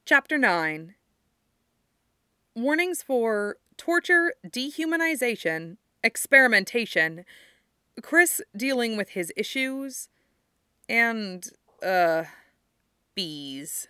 Chapter 9. Warnings for torture, dehumanization, experimentation, Chris dealing with his issues, and, bees.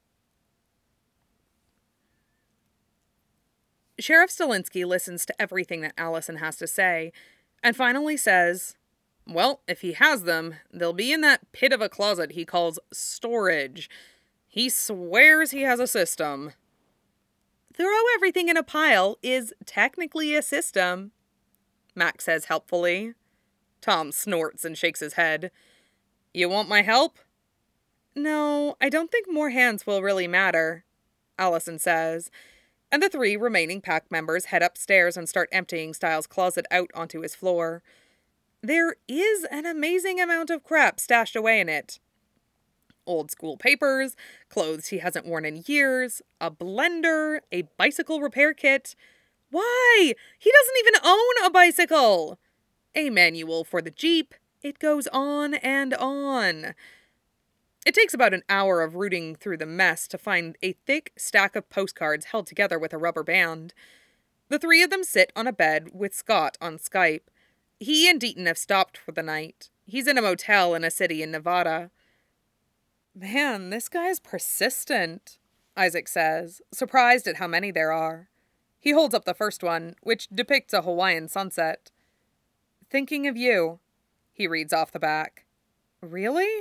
Sheriff Stilinski listens to everything that Allison has to say, and finally says, well, if he has them, they'll be in that pit of a closet he calls storage. He swears he has a system. Throw everything in a pile is technically a system, Mac says helpfully. Tom snorts and shakes his head. You want my help? No, I don't think more hands will really matter, Allison says, and the 3 remaining pack members head upstairs and start emptying Styles' closet out onto his floor. There is an amazing amount of crap stashed away in it. Old school papers, clothes he hasn't worn in years, a blender, a bicycle repair kit. Why? He doesn't even own a bicycle! A manual for the Jeep. It goes on and on. It takes about an hour of rooting through the mess to find a thick stack of postcards held together with a rubber band. The 3 of them sit on a bed with Scott on Skype. He and Deaton have stopped for the night. He's in a motel in a city in Nevada. Man, this guy is persistent, Isaac says, surprised at how many there are. He holds up the first one, which depicts a Hawaiian sunset. Thinking of you, he reads off the back. Really?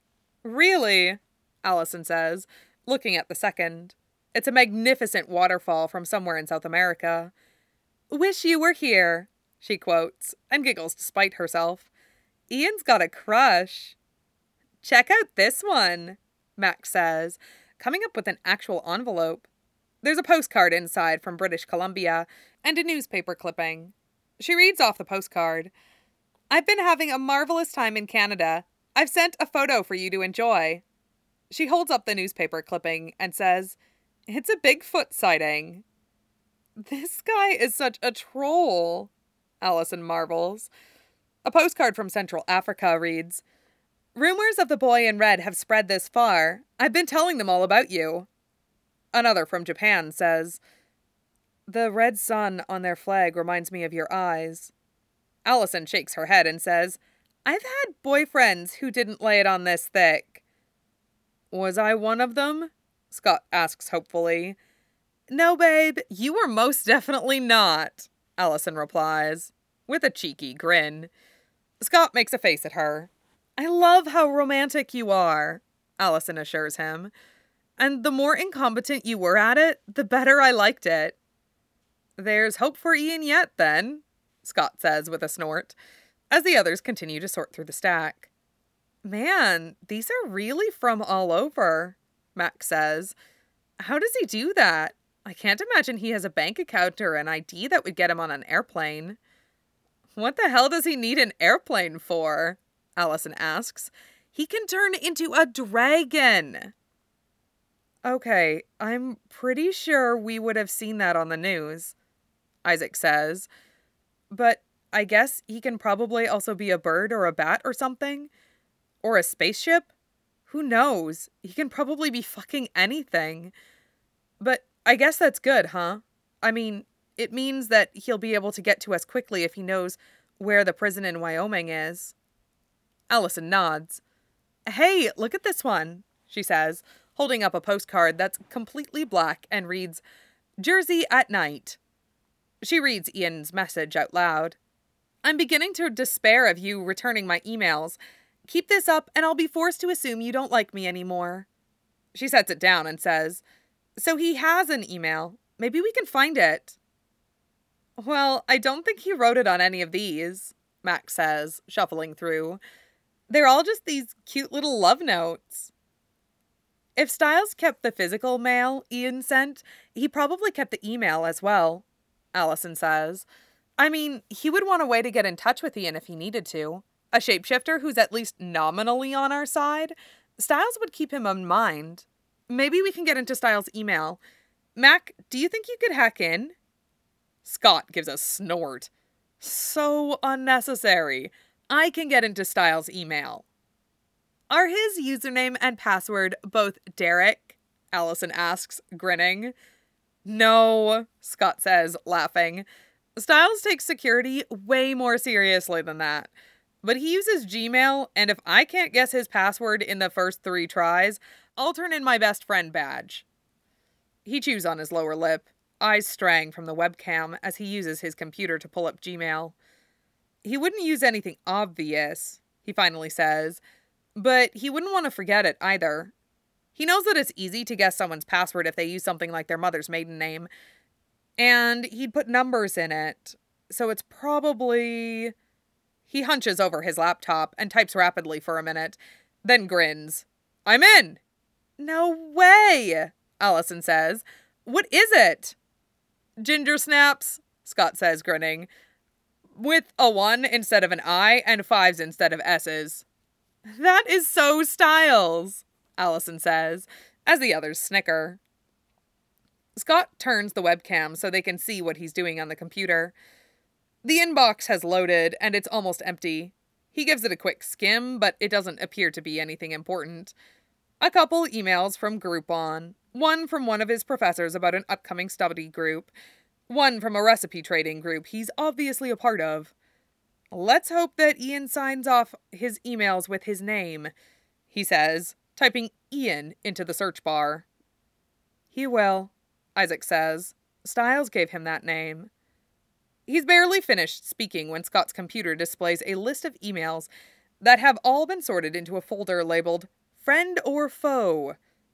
Really? Allison says, looking at the second. It's a magnificent waterfall from somewhere in South America. Wish you were here, she quotes, and giggles despite herself. Ian's got a crush. Check out this one, Max says, coming up with an actual envelope. There's a postcard inside from British Columbia, and a newspaper clipping. She reads off the postcard. I've been having a marvelous time in Canada. I've sent a photo for you to enjoy. She holds up the newspaper clipping and says, It's a Bigfoot sighting. This guy is such a troll, Allison marvels. A postcard from Central Africa reads, Rumors of the boy in red have spread this far. I've been telling them all about you. Another from Japan says, The red sun on their flag reminds me of your eyes. Allison shakes her head and says, I've had boyfriends who didn't lay it on this thick. Was I one of them? Scott asks hopefully. No, babe, you were most definitely not, Allison replies, with a cheeky grin. Scott makes a face at her. I love how romantic you are, Allison assures him. And the more incompetent you were at it, the better I liked it. There's hope for Ian yet, then, Scott says with a snort, as the others continue to sort through the stack. Man, these are really from all over, Max says. How does he do that? I can't imagine he has a bank account or an ID that would get him on an airplane. What the hell does he need an airplane for? Allison asks. He can turn into a dragon. Okay, I'm pretty sure we would have seen that on the news, Isaac says. But I guess he can probably also be a bird or a bat or something. Or a spaceship. Who knows? He can probably be fucking anything. But I guess that's good, huh? I mean, it means that he'll be able to get to us quickly if he knows where the prison in Wyoming is. Allison nods. Hey, look at this one, she says, holding up a postcard that's completely black and reads, Jersey at night. She reads Ian's message out loud. I'm beginning to despair of you returning my emails. Keep this up and I'll be forced to assume you don't like me anymore. She sets it down and says, So he has an email. Maybe we can find it. Well, I don't think he wrote it on any of these, Max says, shuffling through. They're all just these cute little love notes. If Styles kept the physical mail Ian sent, he probably kept the email as well, Allison says. I mean, he would want a way to get in touch with Ian if he needed to. A shapeshifter who's at least nominally on our side. Styles would keep him in mind. Maybe we can get into Styles' email. Mac, do you think you could hack in? Scott gives a snort. So unnecessary. I can get into Styles' email. Are his username and password both Derek? Allison asks, grinning. No, Scott says, laughing. Stiles takes security way more seriously than that. But he uses Gmail, and if I can't guess his password in the first 3 tries, I'll turn in my best friend badge. He chews on his lower lip, eyes straying from the webcam as he uses his computer to pull up Gmail. He wouldn't use anything obvious, he finally says, but he wouldn't want to forget it either. He knows that it's easy to guess someone's password if they use something like their mother's maiden name, and he'd put numbers in it, so it's probably... He hunches over his laptop and types rapidly for a minute, then grins. I'm in! No way, Allison says. What is it? Ginger snaps, Scott says, grinning. With a 1 instead of an I and 5s instead of S's. That is so Stiles, Allison says, as the others snicker. Scott turns the webcam so they can see what he's doing on the computer. The inbox has loaded, and it's almost empty. He gives it a quick skim, but it doesn't appear to be anything important. A couple emails from Groupon, one from one of his professors about an upcoming study group, one from a recipe trading group he's obviously a part of. Let's hope that Ian signs off his emails with his name, he says, typing Ian into the search bar. He will, Isaac says. Stiles gave him that name. He's barely finished speaking when Scott's computer displays a list of emails that have all been sorted into a folder labeled Friend or Foe.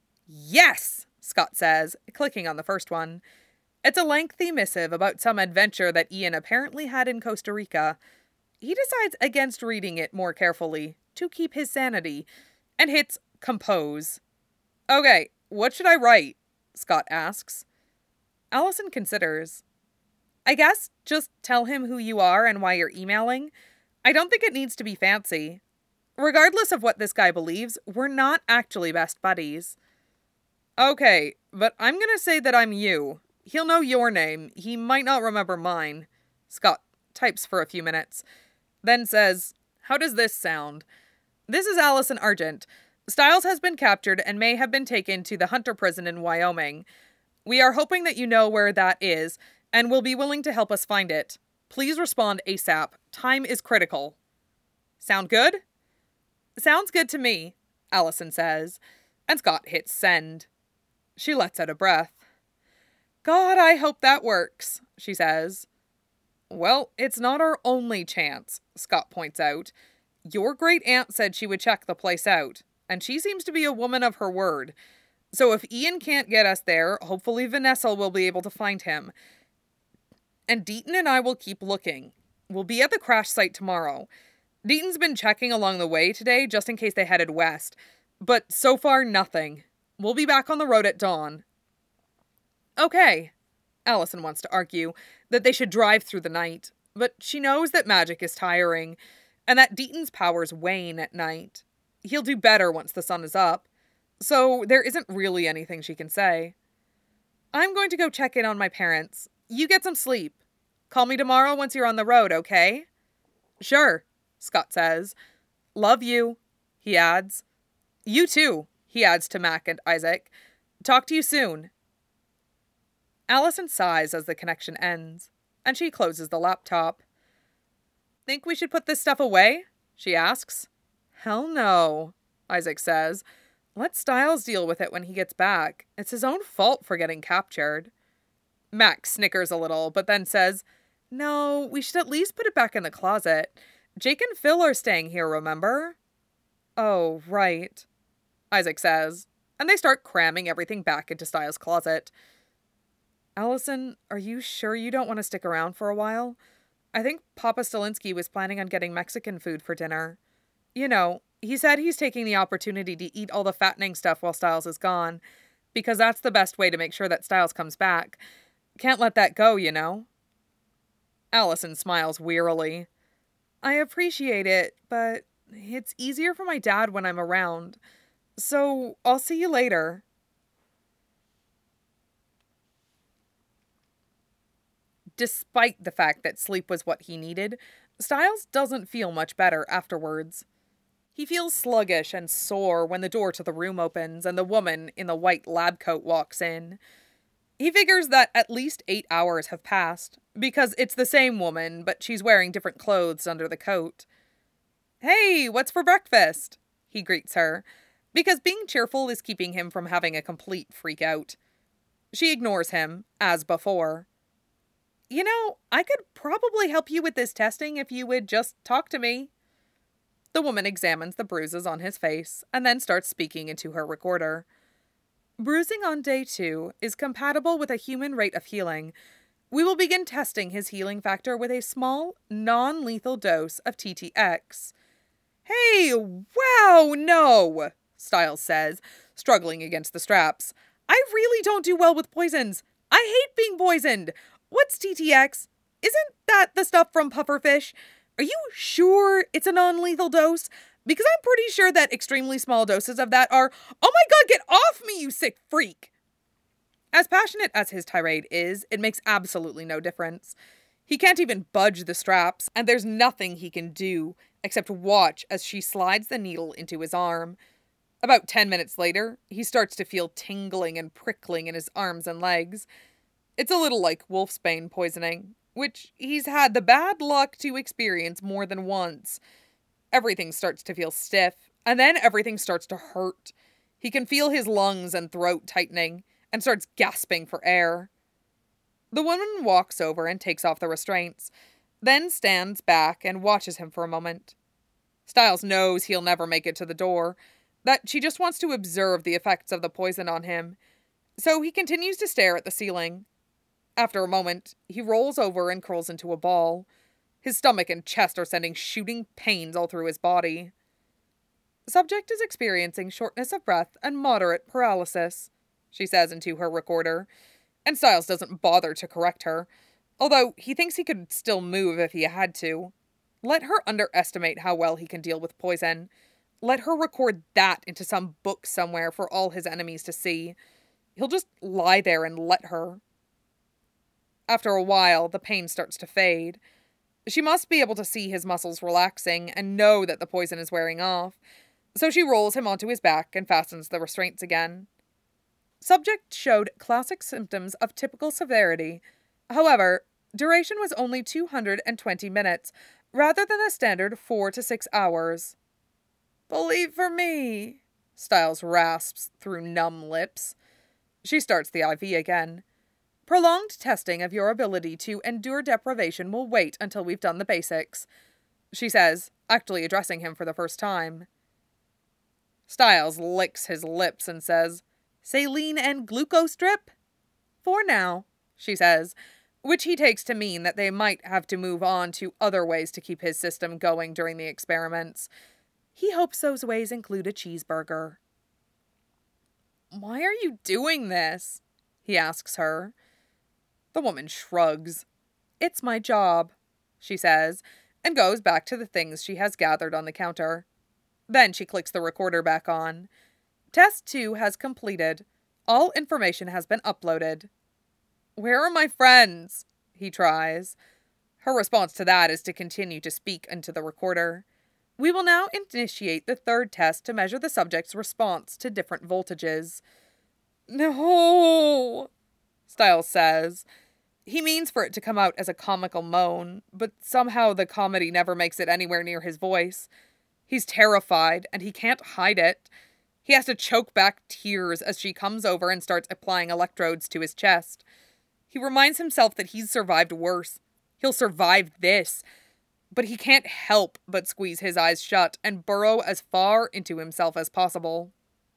Yes, Scott says, clicking on the first one. It's a lengthy missive about some adventure that Ian apparently had in Costa Rica. He decides against reading it more carefully, to keep his sanity, and hits compose. Okay, what should I write? Scott asks. Allison considers. I guess just tell him who you are and why you're emailing. I don't think it needs to be fancy. Regardless of what this guy believes, we're not actually best buddies. Okay, but I'm gonna say that I'm you. He'll know your name. He might not remember mine. Scott types for a few minutes, then says, How does this sound? This is Allison Argent. Stiles has been captured and may have been taken to the Hunter prison in Wyoming. We are hoping that you know where that is, and will be willing to help us find it. Please respond ASAP. Time is critical. Sound good? Sounds good to me, Allison says, and Scott hits send. She lets out a breath. God, I hope that works, she says. Well, it's not our only chance, Scott points out. Your great aunt said she would check the place out, and she seems to be a woman of her word. So if Ian can't get us there, hopefully Vanessa will be able to find him. And Deaton and I will keep looking. We'll be at the crash site tomorrow. Deaton's been checking along the way today just in case they headed west, but so far nothing. We'll be back on the road at dawn. Okay. Allison wants to argue that they should drive through the night, but she knows that magic is tiring, and that Deaton's powers wane at night. He'll do better once the sun is up, so there isn't really anything she can say. I'm going to go check in on my parents. You get some sleep. Call me tomorrow once you're on the road, okay? Sure, Scott says. Love you, he adds. You too, he adds to Mac and Isaac. Talk to you soon. Allison sighs as the connection ends, and she closes the laptop. Think we should put this stuff away? She asks. Hell no, Isaac says. Let Stiles deal with it when he gets back. It's his own fault for getting captured. Max snickers a little, but then says, No, we should at least put it back in the closet. Jake and Phil are staying here, remember? Oh, right, Isaac says, and they start cramming everything back into Stiles' closet. Allison, are you sure you don't want to stick around for a while? I think Papa Stalinsky was planning on getting Mexican food for dinner. You know, he said he's taking the opportunity to eat all the fattening stuff while Stiles is gone, because that's the best way to make sure that Stiles comes back. Can't let that go, you know? Allison smiles wearily. I appreciate it, but it's easier for my dad when I'm around. So I'll see you later. Despite the fact that sleep was what he needed, Stiles doesn't feel much better afterwards. He feels sluggish and sore when the door to the room opens and the woman in the white lab coat walks in. He figures that at least 8 hours have passed, because it's the same woman, but she's wearing different clothes under the coat. "Hey, what's for breakfast?" he greets her, because being cheerful is keeping him from having a complete freak out. She ignores him, as before. "You know, I could probably help you with this testing if you would just talk to me." The woman examines the bruises on his face and then starts speaking into her recorder. "Bruising on day 2 is compatible with a human rate of healing. We will begin testing his healing factor with a small, non-lethal dose of TTX." "Hey, wow, no," Styles says, struggling against the straps. "I really don't do well with poisons. I hate being poisoned. What's TTX? Isn't that the stuff from pufferfish? Are you sure it's a non-lethal dose? Because I'm pretty sure that extremely small doses of that are— Oh my god, get off me, you sick freak!" As passionate as his tirade is, it makes absolutely no difference. He can't even budge the straps, and there's nothing he can do except watch as she slides the needle into his arm. About 10 minutes later, he starts to feel tingling and prickling in his arms and legs. It's a little like wolfsbane poisoning, which he's had the bad luck to experience more than once. Everything starts to feel stiff, and then everything starts to hurt. He can feel his lungs and throat tightening, and starts gasping for air. The woman walks over and takes off the restraints, then stands back and watches him for a moment. Styles knows he'll never make it to the door, that she just wants to observe the effects of the poison on him, so he continues to stare at the ceiling. After a moment, he rolls over and curls into a ball. His stomach and chest are sending shooting pains all through his body. "Subject is experiencing shortness of breath and moderate paralysis," she says into her recorder, and Styles doesn't bother to correct her, although he thinks he could still move if he had to. Let her underestimate how well he can deal with poison. Let her record that into some book somewhere for all his enemies to see. He'll just lie there and let her. After a while, the pain starts to fade. She must be able to see his muscles relaxing and know that the poison is wearing off, so she rolls him onto his back and fastens the restraints again. Subject showed classic symptoms of typical severity. However, duration was only 220 minutes, rather than the standard 4 to 6 hours. "Believe for me," Styles rasps through numb lips. She starts the IV again. "Prolonged testing of your ability to endure deprivation will wait until we've done the basics," she says, actually addressing him for the first time. Styles licks his lips and says, "Saline and glucose drip?" "For now," she says, which he takes to mean that they might have to move on to other ways to keep his system going during the experiments. He hopes those ways include a cheeseburger. "Why are you doing this?" he asks her. The woman shrugs. "It's my job," she says, and goes back to the things she has gathered on the counter. Then she clicks the recorder back on. Test 2 has completed. All information has been uploaded. "Where are my friends?" he tries. Her response to that is to continue to speak into the recorder. "We will now initiate the 3rd test to measure the subject's response to different voltages." "No," Styles says. He means for it to come out as a comical moan, but somehow the comedy never makes it anywhere near his voice. He's terrified, and he can't hide it. He has to choke back tears as she comes over and starts applying electrodes to his chest. He reminds himself that he's survived worse. He'll survive this. But he can't help but squeeze his eyes shut and burrow as far into himself as possible.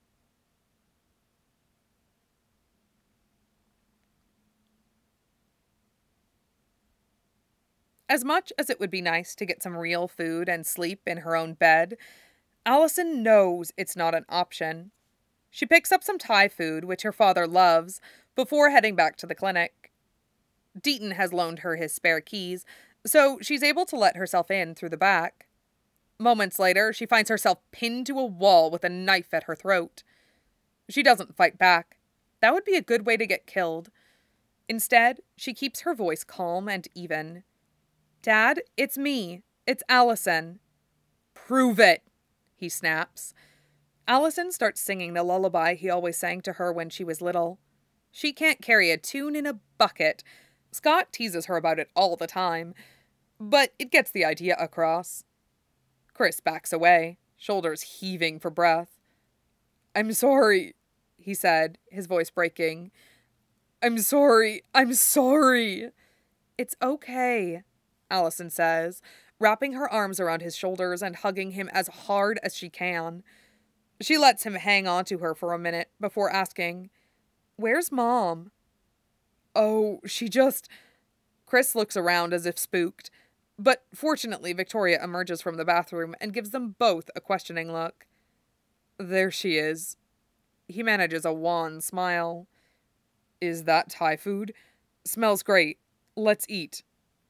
As much as it would be nice to get some real food and sleep in her own bed, Allison knows it's not an option. She picks up some Thai food, which her father loves, before heading back to the clinic. Deaton has loaned her his spare keys, so she's able to let herself in through the back. Moments later, she finds herself pinned to a wall with a knife at her throat. She doesn't fight back. That would be a good way to get killed. Instead, she keeps her voice calm and even. "Dad, it's me. It's Allison." "Prove it," he snaps. Allison starts singing the lullaby he always sang to her when she was little. She can't carry a tune in a bucket. Scott teases her about it all the time, but it gets the idea across. Chris backs away, shoulders heaving for breath. "I'm sorry," he said, his voice breaking. "I'm sorry. I'm sorry." "It's okay," Allison says, wrapping her arms around his shoulders and hugging him as hard as she can. She lets him hang on to her for a minute before asking, "Where's Mom?" "Oh, she just..." Chris looks around as if spooked, but fortunately Victoria emerges from the bathroom and gives them both a questioning look. "There she is." He manages a wan smile. "Is that Thai food? Smells great. Let's eat."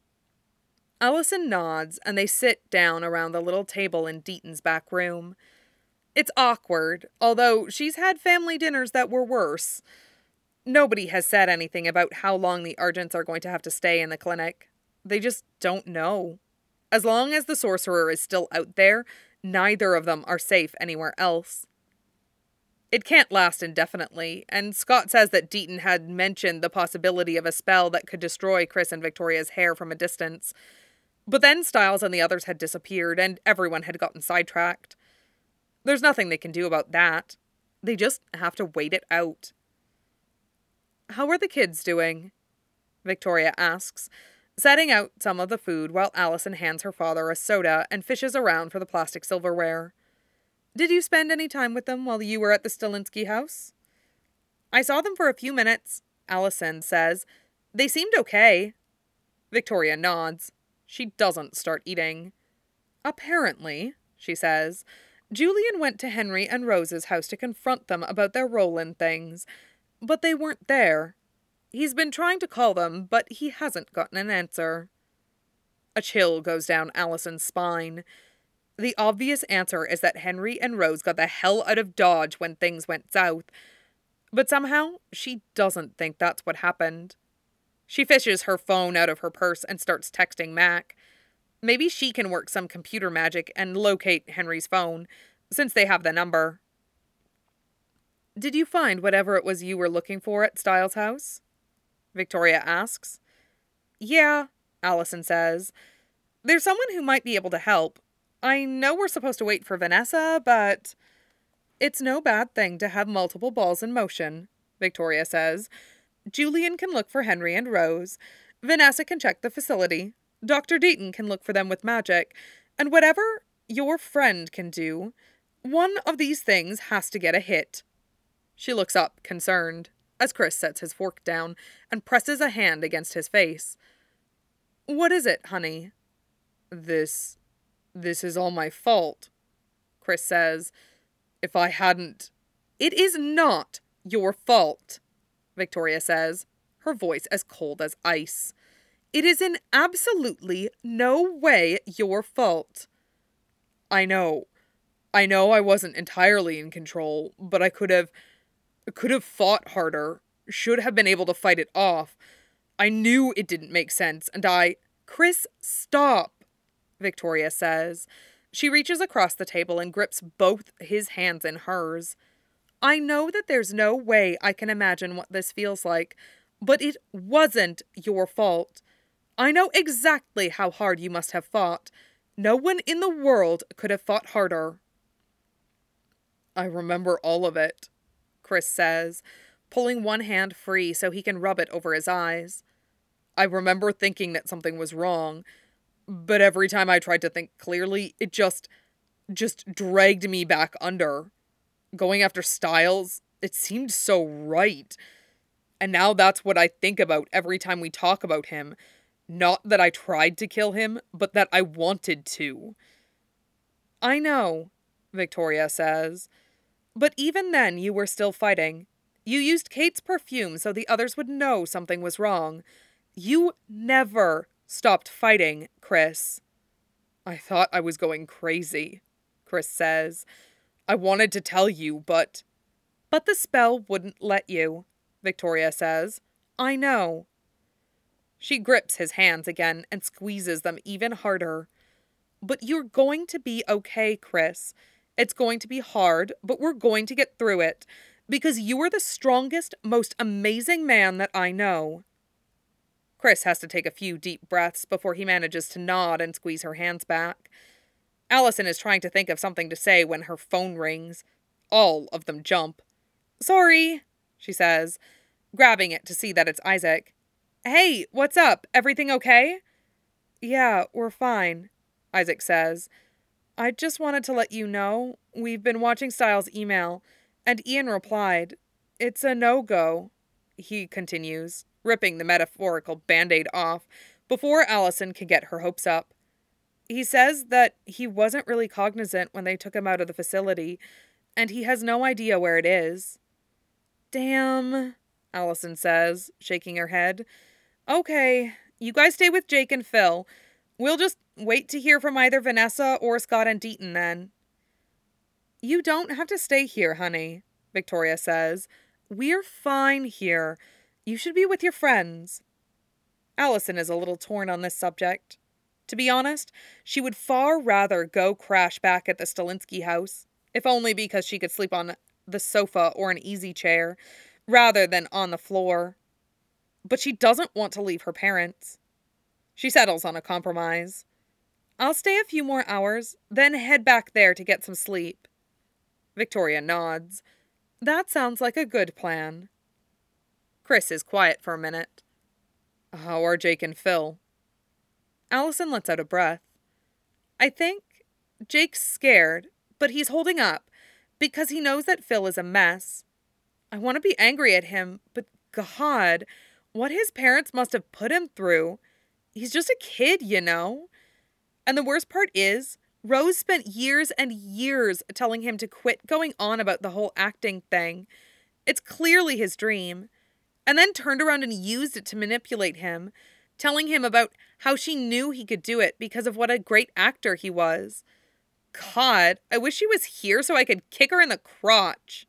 Allison nods, and they sit down around the little table in Deaton's back room. It's awkward, although she's had family dinners that were worse. Nobody has said anything about how long the Argents are going to have to stay in the clinic. They just don't know. As long as the sorcerer is still out there, neither of them are safe anywhere else. It can't last indefinitely, and Scott says that Deaton had mentioned the possibility of a spell that could destroy Chris and Victoria's hair from a distance. But then Styles and the others had disappeared, and everyone had gotten sidetracked. There's nothing they can do about that. They just have to wait it out. "How are the kids doing?" Victoria asks, setting out some of the food while Allison hands her father a soda and fishes around for the plastic silverware. "Did you spend any time with them while you were at the Stilinski house?" "I saw them for a few minutes," Allison says. "They seemed okay." Victoria nods. She doesn't start eating. "Apparently," she says, "Julian went to Henry and Rose's house to confront them about their role in things, but they weren't there. He's been trying to call them, but he hasn't gotten an answer." A chill goes down Allison's spine. The obvious answer is that Henry and Rose got the hell out of Dodge when things went south, but somehow she doesn't think that's what happened. She fishes her phone out of her purse and starts texting Mac. Maybe she can work some computer magic and locate Henry's phone, since they have the number. "Did you find whatever it was you were looking for at Styles' house?" Victoria asks. "Yeah," Allison says. "There's someone who might be able to help. I know we're supposed to wait for Vanessa, but..." "It's no bad thing to have multiple balls in motion," Victoria says. "Julian can look for Henry and Rose. Vanessa can check the facility. Dr. Deaton can look for them with magic. And whatever your friend can do, one of these things has to get a hit." She looks up, concerned, as Chris sets his fork down and presses a hand against his face. "What is it, honey?" This is all my fault," Chris says. "If I hadn't..." "It is not your fault," Victoria says, her voice as cold as ice. "It is in absolutely no way your fault." I know I wasn't entirely in control, but I could have fought harder, should have been able to fight it off. I knew it didn't make sense, and I..." "Chris, stop," Victoria says. She reaches across the table and grips both his hands in hers. "I know that there's no way I can imagine what this feels like, but it wasn't your fault. I know exactly how hard you must have fought. No one in the world could have fought harder." "I remember all of it," Chris says, pulling one hand free so he can rub it over his eyes. "I remember thinking that something was wrong, but every time I tried to think clearly, it just dragged me back under. Going after Styles, it seemed so right. And now that's what I think about every time we talk about him. Not that I tried to kill him, but that I wanted to." "I know," Victoria says. "But even then you were still fighting. You used Kate's perfume so the others would know something was wrong. You never stopped fighting, Chris." "I thought I was going crazy," Chris says. "I wanted to tell you, but..." "But the spell wouldn't let you," Victoria says. "I know." She grips his hands again and squeezes them even harder. "But you're going to be okay, Chris. It's going to be hard, but we're going to get through it, because you are the strongest, most amazing man that I know. Chris has to take a few deep breaths before he manages to nod and squeeze her hands back. Allison is trying to think of something to say when her phone rings. All of them jump. "Sorry," she says, grabbing it to see that it's Isaac. "Hey, what's up? Everything okay?" "Yeah, we're fine," Isaac says. "I just wanted to let you know, we've been watching Styles' email, and Ian replied. It's a no-go," he continues, ripping the metaphorical band-aid off before Allison can get her hopes up. He says that he wasn't really cognizant when they took him out of the facility, and he has no idea where it is. "Damn," Allison says, shaking her head. "Okay, you guys stay with Jake and Phil. We'll just wait to hear from either Vanessa or Scott and Deaton then." "You don't have to stay here, honey," Victoria says. "We're fine here. You should be with your friends." Allison is a little torn on this subject. To be honest, she would far rather go crash back at the Stalinsky house, if only because she could sleep on the sofa or an easy chair, rather than on the floor. But she doesn't want to leave her parents. She settles on a compromise. "I'll stay a few more hours, then head back there to get some sleep." Victoria nods. "That sounds like a good plan." Chris is quiet for a minute. "How are Jake and Phil?" Allison lets out a breath. "I think Jake's scared, but he's holding up, because he knows that Phil is a mess. I want to be angry at him, but God, what his parents must have put him through. He's just a kid, you know. And the worst part is, Rose spent years and years telling him to quit going on about the whole acting thing. It's clearly his dream. And then turned around and used it to manipulate him, telling him about how she knew he could do it because of what a great actor he was. God, I wish she was here so I could kick her in the crotch."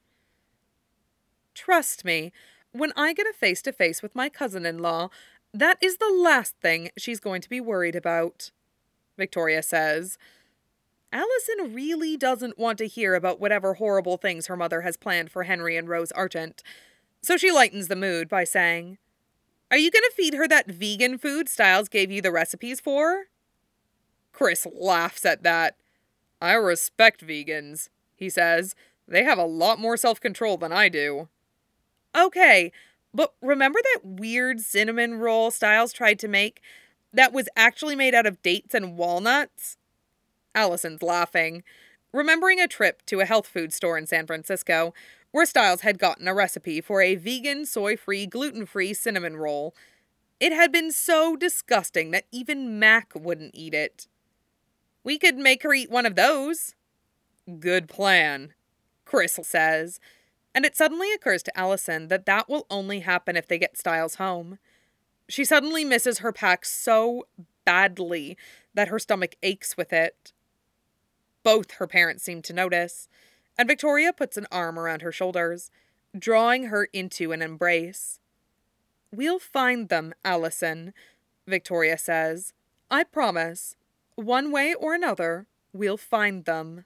"Trust me, when I get a face-to-face with my cousin-in-law, that is the last thing she's going to be worried about," Victoria says. Allison really doesn't want to hear about whatever horrible things her mother has planned for Henry and Rose Argent, so she lightens the mood by saying, "Are you going to feed her that vegan food Styles gave you the recipes for?" Chris laughs at that. "I respect vegans," he says. "They have a lot more self-control than I do." "Okay, but remember that weird cinnamon roll Styles tried to make that was actually made out of dates and walnuts?" Allison's laughing, remembering a trip to a health food store in San Francisco where Styles had gotten a recipe for a vegan, soy-free, gluten-free cinnamon roll. It had been so disgusting that even Mac wouldn't eat it. "We could make her eat one of those." "Good plan," Chris says, and it suddenly occurs to Allison that that will only happen if they get Styles home. She suddenly misses her pack so badly that her stomach aches with it. Both her parents seem to notice, and Victoria puts an arm around her shoulders, drawing her into an embrace. "We'll find them, Allison," Victoria says. "I promise. One way or another, we'll find them."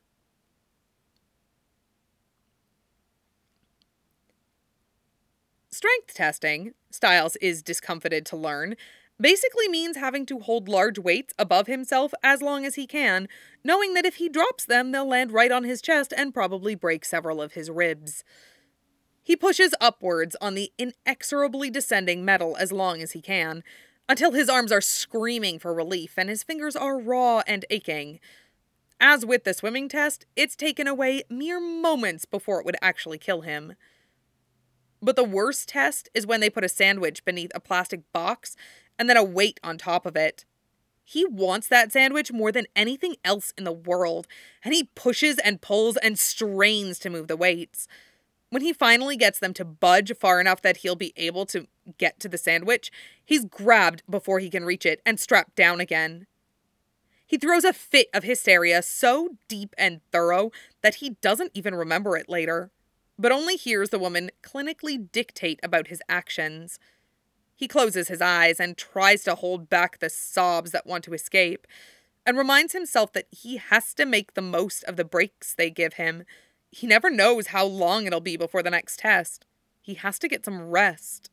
Strength testing, Styles is discomfited to learn, basically means having to hold large weights above himself as long as he can, knowing that if he drops them, they'll land right on his chest and probably break several of his ribs. He pushes upwards on the inexorably descending metal as long as he can, until his arms are screaming for relief and his fingers are raw and aching. As with the swimming test, it's taken away mere moments before it would actually kill him. But the worst test is when they put a sandwich beneath a plastic box and then a weight on top of it. He wants that sandwich more than anything else in the world, and he pushes and pulls and strains to move the weights. When he finally gets them to budge far enough that he'll be able to get to the sandwich, he's grabbed before he can reach it and strapped down again. He throws a fit of hysteria so deep and thorough that he doesn't even remember it later, but only hears the woman clinically dictate about his actions. He closes his eyes and tries to hold back the sobs that want to escape, and reminds himself that he has to make the most of the breaks they give him. He never knows how long it'll be before the next test. He has to get some rest.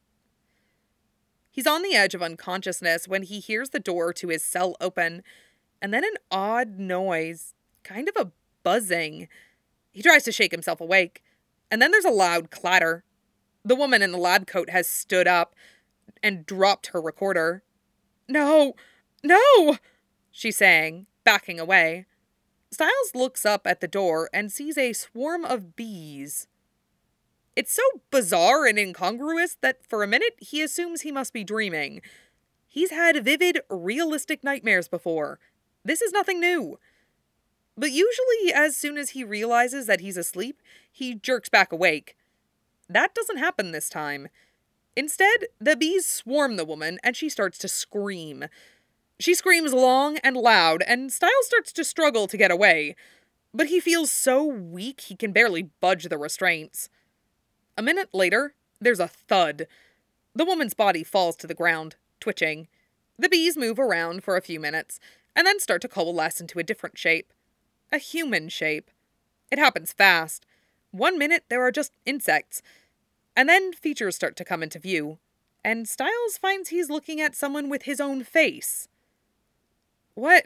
He's on the edge of unconsciousness when he hears the door to his cell open, and then an odd noise, kind of a buzzing. He tries to shake himself awake, and then there's a loud clatter. The woman in the lab coat has stood up and dropped her recorder. "No, no!" she's saying, backing away. Stiles looks up at the door and sees a swarm of bees. It's so bizarre and incongruous that for a minute he assumes he must be dreaming. He's had vivid, realistic nightmares before. This is nothing new. But usually, as soon as he realizes that he's asleep, he jerks back awake. That doesn't happen this time. Instead, the bees swarm the woman and she starts to scream. She screams long and loud, and Stiles starts to struggle to get away. But he feels so weak he can barely budge the restraints. A minute later, there's a thud. The woman's body falls to the ground, twitching. The bees move around for a few minutes, and then start to coalesce into a different shape. A human shape. It happens fast. 1 minute there are just insects. And then features start to come into view, and Stiles finds he's looking at someone with his own face. What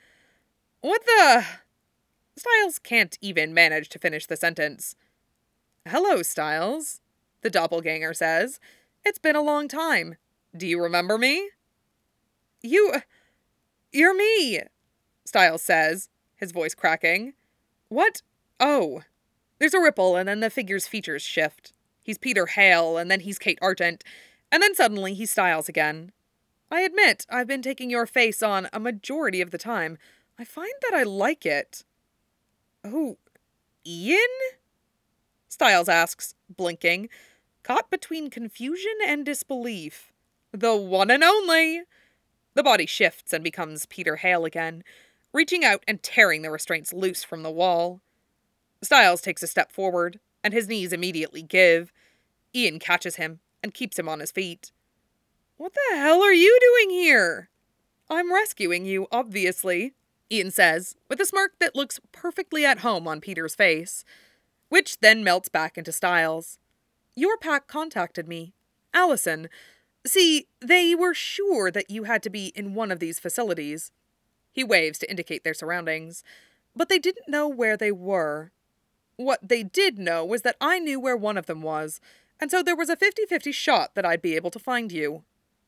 the... Stiles can't even manage to finish the sentence. "Hello, Stiles," the doppelganger says. "It's been a long time. Do you remember me?" You're me," Stiles says, his voice cracking. "What? Oh." There's a ripple, and then the figure's features shift. He's Peter Hale, and then he's Kate Argent, and then suddenly he's Stiles again. "I admit, I've been taking your face on a majority of the time. I find that I like it." "Oh, Ian?" Stiles asks, blinking, caught between confusion and disbelief. "The one and only!" The body shifts and becomes Peter Hale again, reaching out and tearing the restraints loose from the wall. Stiles takes a step forward, and his knees immediately give. Ian catches him and keeps him on his feet. "What the hell are you doing here?" "I'm rescuing you, obviously," Ian says, with a smirk that looks perfectly at home on Peter's face, which then melts back into Stiles. "Your pack contacted me. Allison. See, they were sure that you had to be in one of these facilities." He waves to indicate their surroundings, but they didn't know where they were. What they did know was that I knew where one of them was, and so there was a 50-50 shot that I'd be able to find you.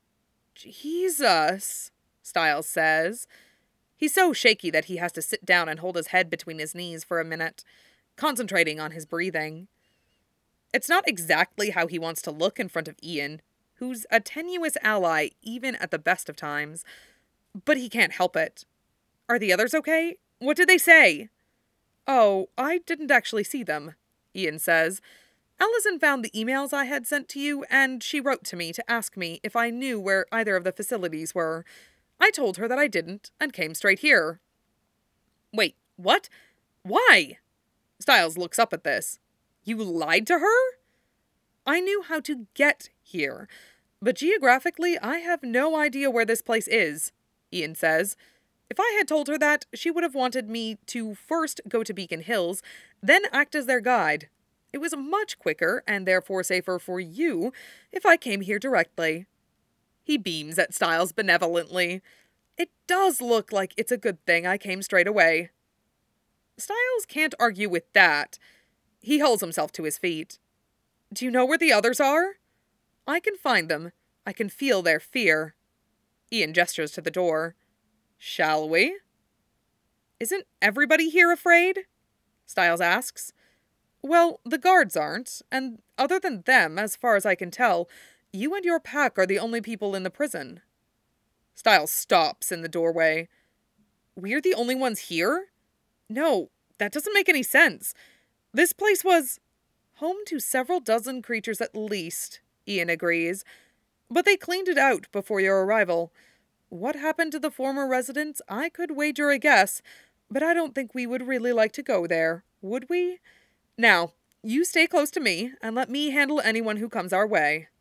"Jesus," Stiles says. He's so shaky that he has to sit down and hold his head between his knees for a minute, concentrating on his breathing. It's not exactly how he wants to look in front of Ian, who's a tenuous ally even at the best of times, but he can't help it. "Are the others okay? What did they say?" "Oh, I didn't actually see them," Ian says. "Allison found the emails I had sent to you, and she wrote to me to ask me if I knew where either of the facilities were. I told her that I didn't, and came straight here." "Wait, what? Why?" Stiles looks up at this. "You lied to her?" "I knew how to get here, but geographically I have no idea where this place is," Ian says. "If I had told her that, she would have wanted me to first go to Beacon Hills, then act as their guide. It was much quicker, and therefore safer for you, if I came here directly." He beams at Stiles benevolently. "It does look like it's a good thing I came straight away." Stiles can't argue with that. He holds himself to his feet. "Do you know where the others are?" "I can find them. I can feel their fear." Ian gestures to the door. "Shall we?" "Isn't everybody here afraid?" Stiles asks. "Well, the guards aren't, and other than them, as far as I can tell, you and your pack are the only people in the prison." Stiles stops in the doorway. "We're the only ones here? No, that doesn't make any sense. This place was..." "Home to several dozen creatures at least," Ian agrees. "But they cleaned it out before your arrival. What happened to the former residents, I could wager a guess, but I don't think we would really like to go there, would we? Now, you stay close to me, and let me handle anyone who comes our way."